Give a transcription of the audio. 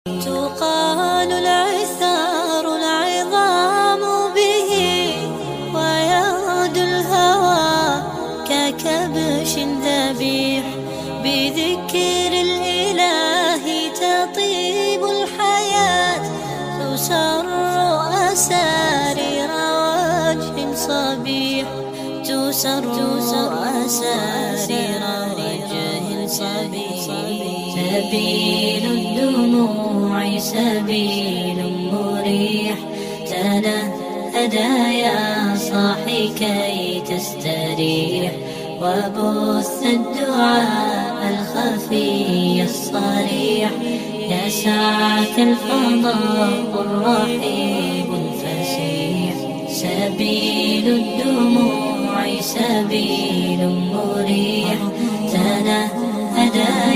تقال العثار العظام به، ويغدو الهوى ككبش ذبيح. بذكر الإله تطيب الحياة، تسر أسارير وجه صبيح، تسر أسارير وجه صبيح. سبيل الدموع سبيل مريح، تنهدى يا صاحي كي تستريح، وبث الدعاء الخفي الصريح. يسعك الفضاء الرحيب الفسيح، سبيل الدموع سبيل مريح، تنهدى